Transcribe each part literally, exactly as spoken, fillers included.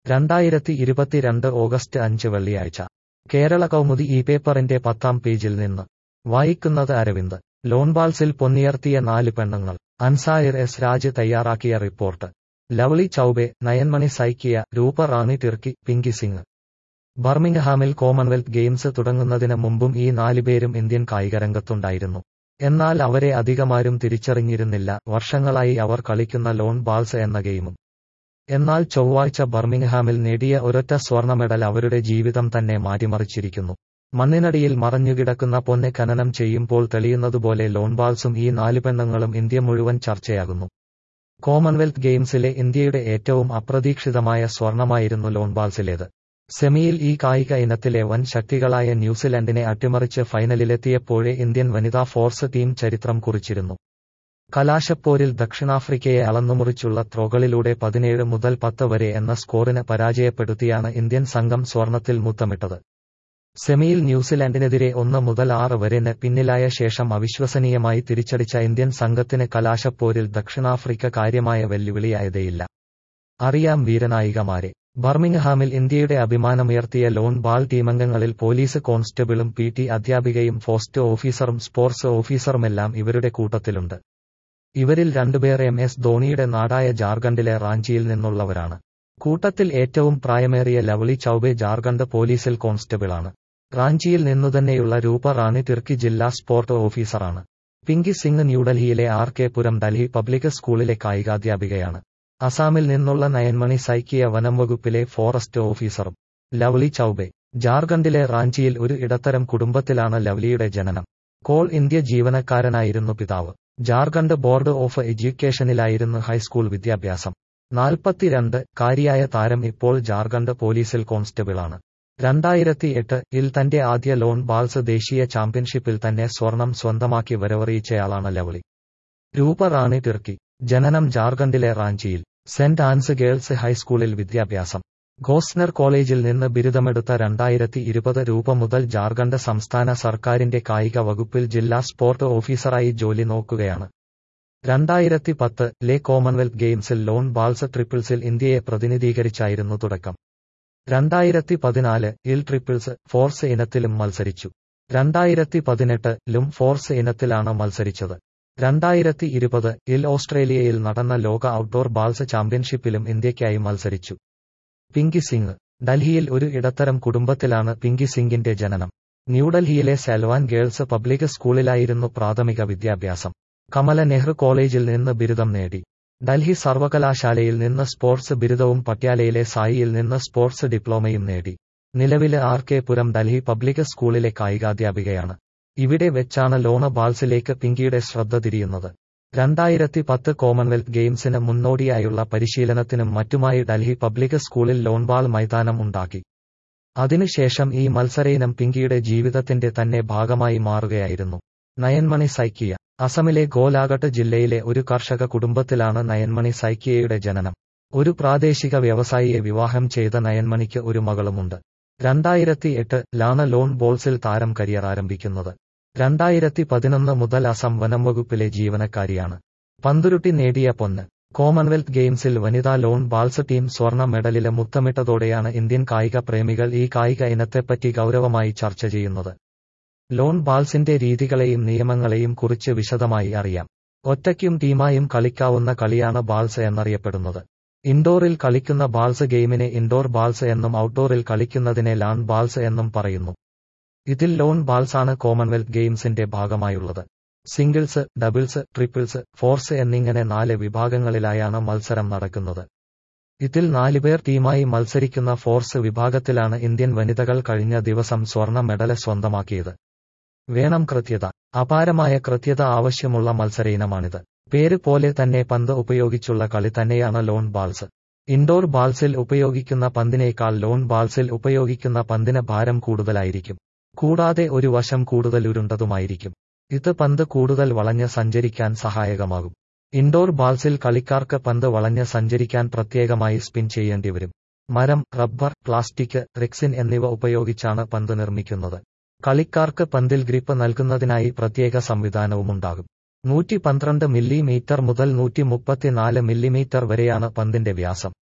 രണ്ടായിരത്തി ഇരുപത്തിരണ്ട് ഓഗസ്റ്റ് അഞ്ച് വെള്ളിയാഴ്ച കേരള കൗമുദി ഈ പേപ്പറിന്റെ പത്താം പേജിൽ നിന്ന് വായിക്കുന്നത് അരവിന്ദ്. ലോൺബാൾസിൽ പൊന്നിയർത്തിയ നാല് പെണ്ണുങ്ങൾ. അൻസായർ എസ് രാജ് തയ്യാറാക്കിയ റിപ്പോർട്ട്. ലവ്ലി ചൌബെ, നയൻമണി സൈക്കിയ, രൂപ റാണി ടിർക്കി, പിങ്കി സിംഗ്. ബർമിംഗ്ഹാമിൽ കോമൺവെൽത്ത് ഗെയിംസ് തുടങ്ങുന്നതിന് മുമ്പും ഈ നാലുപേരും ഇന്ത്യൻ കായികരംഗത്തുണ്ടായിരുന്നു. എന്നാൽ അവരെ അധികമാരും തിരിച്ചറിഞ്ഞിരുന്നില്ല. വർഷങ്ങളായി അവർ കളിക്കുന്ന ലോൺ ബാൾസ് എന്ന ഗെയിമും. എന്നാൽ ചൊവ്വാഴ്ച ബർമിംഗ്ഹാമിൽ നേടിയ ഒരൊറ്റ സ്വർണ്ണ മെഡൽ അവരുടെ ജീവിതം തന്നെ മാറ്റിമറിച്ചിരിക്കുന്നു. മണ്ണിനടിയിൽ മറഞ്ഞുകിടക്കുന്ന പൊന്ന് ഖനനം ചെയ്യുമ്പോൾ തെളിയുന്നതുപോലെ ലോൺബാൾസും ഈ നാല് പെണ്ണുങ്ങളും ഇന്ത്യ മുഴുവൻ ചർച്ചയാകുന്നു. കോമൺവെൽത്ത് ഗെയിംസിലെ ഇന്ത്യയുടെ ഏറ്റവും അപ്രതീക്ഷിതമായ സ്വർണമായിരുന്നു ലോൺബാൾസിലേത്. സെമിയിൽ ഈ കായിക ഇനത്തിലെ വൻ ശക്തികളായ ന്യൂസിലൻഡിനെ അട്ടിമറിച്ച് ഫൈനലിലെത്തിയപ്പോഴേ ഇന്ത്യൻ വനിതാ ഫോഴ്സ് ടീം ചരിത്രം കുറിച്ചിരുന്നു. കലാശപ്പോരിൽ ദക്ഷിണാഫ്രിക്കയെ അളന്നുമുറിച്ചുള്ള ത്രോകളിലൂടെ പതിനേഴ് മുതൽ പത്ത് വരെ എന്ന സ്കോറിന് പരാജയപ്പെടുത്തിയാണ് ഇന്ത്യൻ സംഘം സ്വർണത്തിൽ മുത്തമിട്ടത്. സെമിയിൽ ന്യൂസിലൻഡിനെതിരെ ഒന്ന് മുതൽ ആറ് വരെന് പിന്നിലായ ശേഷം അവിശ്വസനീയമായി തിരിച്ചടിച്ച ഇന്ത്യൻ സംഘത്തിന് കലാശപ്പോരിൽ ദക്ഷിണാഫ്രിക്ക കാര്യമായ വെല്ലുവിളിയായതേയില്ല. അറിയാം വീരനായികമാരെ. ബർമിംഗ്ഹാമിൽ ഇന്ത്യയുടെ അഭിമാനമുയർത്തിയ ലോൺ ബാൾ ടീമംഗങ്ങളിൽ പോലീസ് കോൺസ്റ്റബിളും പി ടി അധ്യാപികയും പോസ്റ്റ് ഓഫീസറും സ്പോർട്സ് ഓഫീസറുമെല്ലാം ഇവരുടെ കൂട്ടത്തിലുണ്ട്. ഇവരിൽ രണ്ടുപേർ എം എസ് ധോണിയുടെ നാടായ ജാർഖണ്ഡിലെ റാഞ്ചിയിൽ നിന്നുള്ളവരാണ്. കൂട്ടത്തിൽ ഏറ്റവും പ്രായമേറിയ ലവ്ലി ചൌബെ ജാർഖണ്ഡ് പോലീസിൽ കോൺസ്റ്റബിളാണ്. റാഞ്ചിയിൽ നിന്നുതന്നെയുള്ള രൂപ റാണി ടിർക്കി ജില്ലാ സ്പോർട്ട് ഓഫീസറാണ്. പിങ്കി സിംഗ് ന്യൂഡൽഹിയിലെ R K Puram Delhi public സ്കൂളിലെ കായികാധ്യാപികയാണ്. അസാമിൽ നിന്നുള്ള നയൻമണി സൈക്കിയ വനംവകുപ്പിലെ ഫോറസ്റ്റ് ഓഫീസറും. ലവ്ലി ചൌബെ ജാർഖണ്ഡിലെ റാഞ്ചിയിൽ ഒരു ഇടത്തരം കുടുംബത്തിലാണ് ലവ്ലിയുടെ ജനനം. കോൾ ഇന്ത്യ ജീവനക്കാരനായിരുന്നു പിതാവ്. ജാർഖണ്ഡ് ബോർഡ് ഓഫ് എഡ്യൂക്കേഷനിലായിരുന്നു ഹൈസ്കൂൾ വിദ്യാഭ്യാസം. നാൽപ്പത്തിരണ്ട് കാരിയായ താരം ഇപ്പോൾ ജാർഖണ്ഡ് പോലീസിൽ കോൺസ്റ്റബിളാണ്. രണ്ടായിരത്തി എട്ട് ഇൽ തന്റെ ആദ്യ ലോൺ ബാൾസ് ദേശീയ ചാമ്പ്യൻഷിപ്പിൽ തന്നെ സ്വർണം സ്വന്തമാക്കി വരവറിയിച്ചയാളാണ് ലവ്ലി. രൂപ റാണി ടിർക്കി ജനനം ജാർഖണ്ഡിലെ റാഞ്ചിയിൽ. സെന്റ് ആൻസ് ഗേൾസ് ഹൈസ്കൂളിൽ വിദ്യാഭ്യാസം. ഗോസ്നർ കോളേജിൽ നിന്ന് ബിരുദമെടുത്ത രണ്ടായിരത്തി ഇരുപത് രൂപ മുതൽ ജാർഖണ്ഡ് സംസ്ഥാന സർക്കാരിന്റെ കായിക വകുപ്പിൽ ജില്ലാ സ്പോർട്ട് ഓഫീസറായി ജോലി നോക്കുകയാണ്. രണ്ടായിരത്തി പത്ത് ലെ കോമൺവെൽത്ത് ഗെയിംസിൽ ലോൺ ബാൾസ് ട്രിപ്പിൾസിൽ ഇന്ത്യയെ പ്രതിനിധീകരിച്ചായിരുന്നു തുടക്കം. രണ്ടായിരത്തി പതിനാല് ഇൽ ട്രിപ്പിൾസ് ഫോർസ് ഇനത്തിലും മത്സരിച്ചു. രണ്ടായിരത്തി പതിനെട്ട് ലും ഫോർസ് ഇനത്തിലാണ് മത്സരിച്ചത്. രണ്ടായിരത്തി ഇരുപത് ഇൽ ഓസ്ട്രേലിയയിൽ നടന്ന ലോക ഔട്ട്ഡോർ ബാൾസ് ചാമ്പ്യൻഷിപ്പിലും ഇന്ത്യയ്ക്കായി മത്സരിച്ചു. പിങ്കി സിംഗ് ഡൽഹിയിൽ ഒരു ഇടത്തരം കുടുംബത്തിലാണ് പിങ്കി സിംഗിന്റെ ജനനം. ന്യൂഡൽഹിയിലെ സെൽവാൻ ഗേൾസ് പബ്ലിക് സ്കൂളിലായിരുന്നു പ്രാഥമിക വിദ്യാഭ്യാസം. കമല നെഹ്റു കോളേജിൽ നിന്ന് ബിരുദം നേടി. ഡൽഹി സർവകലാശാലയിൽ നിന്ന് സ്പോർട്സ് ബിരുദവും പട്യാലയിലെ സായിയിൽ നിന്ന് സ്പോർട്സ് ഡിപ്ലോമയും നേടി. നിലവിലെ R K Puram Delhi public സ്കൂളിലെ കായികാധ്യാപികയാണ്. ഇവിടെ വെച്ചാണ് ലോൺ ബാൾസിലേക്ക് പിങ്കിയുടെ ശ്രദ്ധ തിരിയുന്നത്. രണ്ടായിരത്തി പത്ത് കോമൺവെൽത്ത് ഗെയിംസിന് മുന്നോടിയായുള്ള പരിശീലനത്തിനും മറ്റുമായി ഡൽഹി പബ്ലിക് സ്കൂളിൽ ലോൺബാൾ മൈതാനം ഉണ്ടാക്കി. അതിനുശേഷം ഈ മത്സരയിനം പിങ്കിയുടെ ജീവിതത്തിന്റെ തന്നെ ഭാഗമായി മാറുകയായിരുന്നു. നയൻമണി സൈക്കിയ അസമിലെ ഗോലാഘട്ട് ജില്ലയിലെ ഒരു കർഷക കുടുംബത്തിലാണ് നയൻമണി സൈക്കിയയുടെ ജനനം. ഒരു പ്രാദേശിക വ്യവസായിയെ വിവാഹം ചെയ്ത നയൻമണിക്ക് ഒരു മകളുമുണ്ട്. രണ്ടായിരത്തി എട്ട് ലാണ് ലോൺ ബോൾസിൽ താരം കരിയർ ആരംഭിക്കുന്നത്. രണ്ടായിരത്തി പതിനൊന്ന് മുതൽ അസം വനംവകുപ്പിലെ ജീവനക്കാരിയാണ്. പന്തുരുട്ടി നേടിയ പൊന്ന്. കോമൺവെൽത്ത് ഗെയിംസിൽ വനിതാ ലോൺ ബാൾസ് ടീം സ്വർണ്ണ മെഡലില് മുത്തമിട്ടതോടെയാണ് ഇന്ത്യൻ കായിക പ്രേമികൾ ഈ കായിക ഇനത്തെപ്പറ്റി ഗൗരവമായി ചർച്ച ചെയ്യുന്നത്. ലോൺ ബാൾസിന്റെ രീതികളെയും നിയമങ്ങളെയും കുറിച്ച് വിശദമായി അറിയാം. ഒറ്റയ്ക്കും ടീമായും കളിക്കാവുന്ന കളിയാണ് ബാൾസ് എന്നറിയപ്പെടുന്നത്. ഇൻഡോറിൽ കളിക്കുന്ന ബാൾസ് ഗെയിമിനെ ഇൻഡോർ ബാൾസ് എന്നും ഔട്ട്ഡോറിൽ കളിക്കുന്നതിനെ ലാൺ ബാൾസ് എന്നും പറയുന്നു. ഇതിൽ ലോൺ ബാൾസാണ് കോമൺവെൽത്ത് ഗെയിംസിന്റെ ഭാഗമായുള്ളത്. സിംഗിൾസ്, ഡബിൾസ്, ട്രിപ്പിൾസ്, ഫോർസ് എന്നിങ്ങനെ നാല് വിഭാഗങ്ങളിലായാണ് മത്സരം നടക്കുന്നത്. ഇതിൽ നാലുപേർ ടീമായി മത്സരിക്കുന്ന ഫോർസ് വിഭാഗത്തിലാണ് ഇന്ത്യൻ വനിതകൾ കഴിഞ്ഞ ദിവസം സ്വർണ്ണ മെഡല് സ്വന്തമാക്കിയത്. വേണം കൃത്യത. അപാരമായ കൃത്യത ആവശ്യമുള്ള മത്സരയിനമാണിത്. പേര് പോലെ തന്നെ പന്ത് ഉപയോഗിച്ചുള്ള കളി തന്നെയാണ് ലോൺ ബാൾസ്. ഇൻഡോർ ബാൾസിൽ ഉപയോഗിക്കുന്ന പന്തിനേക്കാൾ ലോൺ ബാൾസിൽ ഉപയോഗിക്കുന്ന പന്തിന് ഭാരം കൂടുതലായിരിക്കും. കൂടാതെ ഒരു വശം കൂടുതൽ ഉരുണ്ടതുമായിരിക്കും. ഇത് പന്ത് കൂടുതൽ വളഞ്ഞ് സഞ്ചരിക്കാൻ സഹായകമാകും. ഇൻഡോർ ബാൾസിൽ കളിക്കാർക്ക് പന്ത് വളഞ്ഞ് സഞ്ചരിക്കാൻ പ്രത്യേകമായി സ്പിൻ ചെയ്യേണ്ടിവരും. മരം, റബ്ബർ, പ്ലാസ്റ്റിക്, റെക്സിൻ എന്നിവ ഉപയോഗിച്ചാണ് പന്ത് നിർമ്മിക്കുന്നത്. കളിക്കാർക്ക് പന്തിൽ ഗ്രിപ്പ് നൽകുന്നതിനായി പ്രത്യേക സംവിധാനവുമുണ്ടാകും. നൂറ്റി പന്ത്രണ്ട് മില്ലിമീറ്റർ മുതൽ നൂറ്റി മുപ്പത്തിനാല് മില്ലിമീറ്റർ വരെയാണ് പന്തിന്റെ വ്യാസം.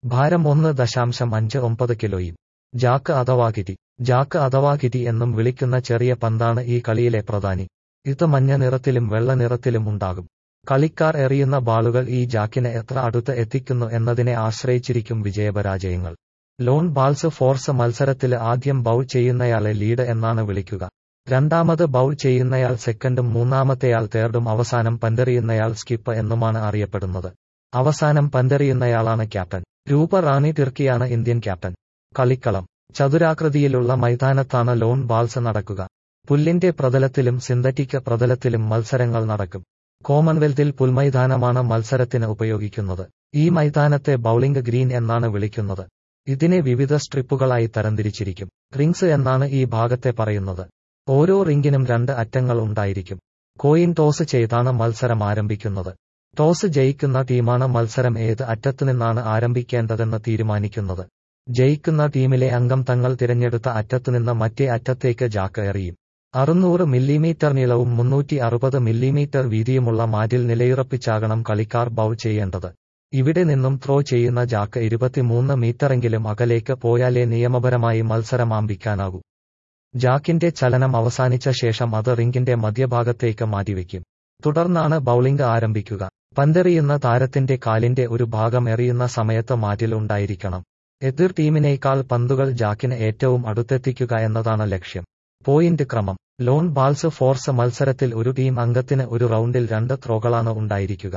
ഭാരം ഒന്ന് ദശാംശം അഞ്ച് ഒമ്പത് കിലോയും. ജാക്ക് അഥവാ കിറ്റി. ജാക്ക് അഥവാ കിറ്റി എന്നും വിളിക്കുന്ന ചെറിയ പന്താണ് ഈ കളിയിലെ പ്രധാനി. ഇത് മഞ്ഞ നിറത്തിലും വെള്ള നിറത്തിലും ഉണ്ടാകും. കളിക്കാർ എറിയുന്ന ബാളുകൾ ഈ ജാക്കിനെ എത്ര അടുത്ത് എത്തിക്കുന്നു എന്നതിനെ ആശ്രയിച്ചിരിക്കും വിജയപരാജയങ്ങൾ. ലോൺ ബാൾസ് ഫോഴ്സ് മത്സരത്തില് ആദ്യം ബൗൾ ചെയ്യുന്നയാളെ ലീഡ് എന്നാണ് വിളിക്കുക. രണ്ടാമത് ബൗൾ ചെയ്യുന്നയാൾ സെക്കൻഡും മൂന്നാമത്തെയാൾ തേർഡും അവസാനം പന്തെറിയുന്നയാൾ സ്കിപ്പ് എന്നുമാണ് അറിയപ്പെടുന്നത്. അവസാനം പന്തെറിയുന്നയാളാണ് ക്യാപ്റ്റൻ. രൂപ റാണി ടിർക്കിയാണ് ഇന്ത്യൻ ക്യാപ്റ്റൻ. കളിക്കളം. ചതുരാകൃതിയിലുള്ള മൈതാനത്താണ് ലോൺ ബാൾസ് നടക്കുക. പുല്ലിന്റെ പ്രതലത്തിലും സിന്തറ്റിക് പ്രതലത്തിലും മത്സരങ്ങൾ നടക്കും. കോമൺവെൽത്തിൽ പുൽമൈതാനമാണ് മത്സരത്തിന് ഉപയോഗിക്കുന്നത്. ഈ മൈതാനത്തെ ബൌളിംഗ് ഗ്രീൻ എന്നാണ് വിളിക്കുന്നത്. ഇതിനെ വിവിധ സ്ട്രിപ്പുകളായി തരംതിരിച്ചിരിക്കും. റിംഗ്സ് എന്നാണ് ഈ ഭാഗത്തെ പറയുന്നത്. ഓരോ റിംഗിനും രണ്ട് അറ്റങ്ങൾ ഉണ്ടായിരിക്കും. കോയിൻ ടോസ് ചെയ്താണ് മത്സരം ആരംഭിക്കുന്നത്. ടോസ് ജയിക്കുന്ന ടീമാണ് മത്സരം ഏത് അറ്റത്തുനിന്നാണ് ആരംഭിക്കേണ്ടതെന്ന് തീരുമാനിക്കുന്നത്. ജയിക്കുന്ന ടീമിലെ അംഗം തങ്ങൾ തിരഞ്ഞെടുത്ത അറ്റത്തുനിന്ന് മറ്റേ അറ്റത്തേക്ക് ജാക്ക് എറിയും. അറുന്നൂറ് മില്ലിമീറ്റർ നീളവും മുന്നൂറ്റി അറുപത് മില്ലിമീറ്റർ വീതിയുമുള്ള മാറ്റിൽ നിലയുറപ്പിച്ചാകണം കളിക്കാർ ബൗൾ ചെയ്യേണ്ടത്. ഇവിടെ നിന്നും ത്രോ ചെയ്യുന്ന ജാക്ക് ഇരുപത്തിമൂന്ന് മീറ്ററെങ്കിലും അകലേക്ക് പോയാലേ നിയമപരമായി മത്സരം ആരംഭിക്കാനാകൂ. ജാക്കിന്റെ ചലനം അവസാനിച്ച ശേഷം അത് റിംഗിന്റെ മധ്യഭാഗത്തേക്ക് മാറ്റിവെക്കും. തുടർന്നാണ് ബൌളിംഗ് ആരംഭിക്കുക. പന്തെറിയുന്ന താരത്തിന്റെ കാലിന്റെ ഒരു ഭാഗം എറിയുന്ന സമയത്ത് മാറ്റിൽ ഉണ്ടായിരിക്കണം. എതിർ ടീമിനേക്കാൾ പന്തുകൾ ജാക്കിന് ഏറ്റവും അടുത്തെത്തിക്കുക എന്നതാണ് ലക്ഷ്യം. പോയിന്റ് ക്രമം. ലോൺ ബാൾസ് ഫോഴ്സ് മത്സരത്തിൽ ഒരു ടീം അംഗത്തിന് ഒരു റൗണ്ടിൽ രണ്ട് ത്രോകളാണ് ഉണ്ടായിരിക്കുക.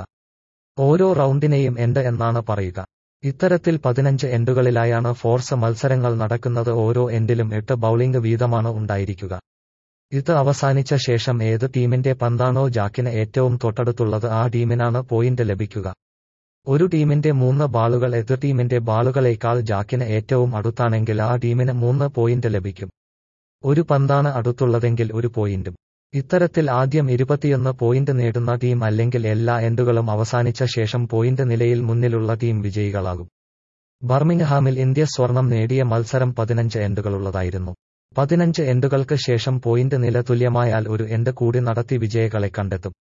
ഓരോ റൗണ്ടിനെയും എൻഡ് എന്നാണ് പറയുക. ഇത്തരത്തിൽ പതിനഞ്ച് എൻഡുകളിലായാണ് ഫോഴ്സ് മത്സരങ്ങൾ നടക്കുന്നത്. ഓരോ എൻഡിലും എട്ട് ബൌളിംഗ് വീതമാണ് ഉണ്ടായിരിക്കുക. ഇത് അവസാനിച്ച ശേഷം ഏത് ടീമിന്റെ പന്താണോ ജാക്കിന് ഏറ്റവും തൊട്ടടുത്തുള്ളത് ആ ടീമിനാണ് പോയിന്റ് ലഭിക്കുക. ഒരു ടീമിന്റെ മൂന്ന് ബാളുകൾ എതിർ ടീമിന്റെ ബാളുകളേക്കാൾ ജാക്കിന് ഏറ്റവും അടുത്താണെങ്കിൽ ആ ടീമിന് മൂന്ന് പോയിന്റ് ലഭിക്കും. ഒരു പന്താണ് അടുത്തുള്ളതെങ്കിൽ ഒരു പോയിന്റും. ഇത്തരത്തിൽ ആദ്യം ഇരുപത്തിയൊന്ന് പോയിന്റ് നേടുന്ന ടീം അല്ലെങ്കിൽ എല്ലാ എൻഡുകളും അവസാനിച്ച ശേഷം പോയിന്റ് നിലയിൽ മുന്നിലുള്ള ടീം വിജയികളാകും. ബർമിംഗ്ഹാമിൽ ഇന്ത്യ സ്വർണം നേടിയ മത്സരം പതിനഞ്ച് എൻഡുകളുള്ളതായിരുന്നു. പതിനഞ്ച് എൻഡുകൾക്ക് ശേഷം പോയിന്റ് നില തുല്യമായാൽ ഒരു എൻഡ് കൂടി നടത്തി വിജയികളെ കണ്ടെത്തും.